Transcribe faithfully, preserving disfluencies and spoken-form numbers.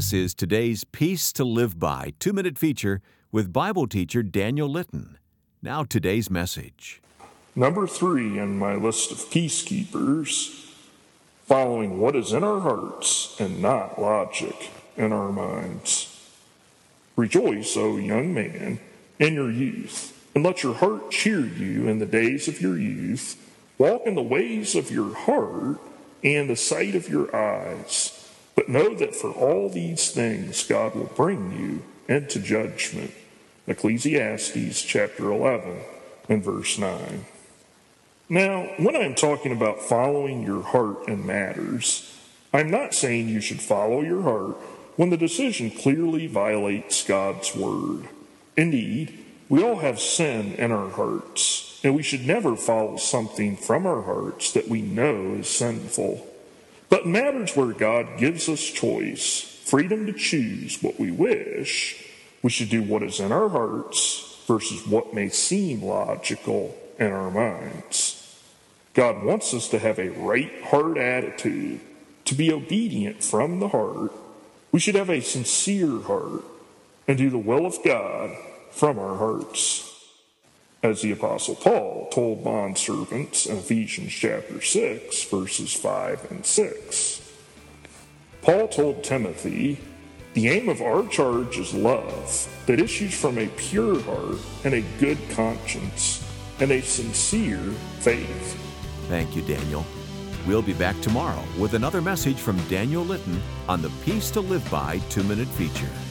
This is today's Peace to Live By two-minute feature with Bible teacher Daniel Litton. Now today's message. Number three on my list of peacekeepers, following what is in our hearts and not logic in our minds. Rejoice, O young man, in your youth, and let your heart cheer you in the days of your youth. Walk in the ways of your heart and the sight of your eyes. But know that for all these things God will bring you into judgment. Ecclesiastes chapter eleven and verse nine. Now, when I'm talking about following your heart in matters, I'm not saying you should follow your heart when the decision clearly violates God's word. Indeed, we all have sin in our hearts, and we should never follow something from our hearts that we know is sinful. But in matters where God gives us choice, freedom to choose what we wish, we should do what is in our hearts versus what may seem logical in our minds. God wants us to have a right heart attitude, to be obedient from the heart. We should have a sincere heart and do the will of God from our hearts. As the Apostle Paul told bondservants in Ephesians chapter six, verses five and six. Paul told Timothy, the aim of our charge is love that issues from a pure heart and a good conscience and a sincere faith. Thank you, Daniel. We'll be back tomorrow with another message from Daniel Litton on the Peace to Live By two-minute feature.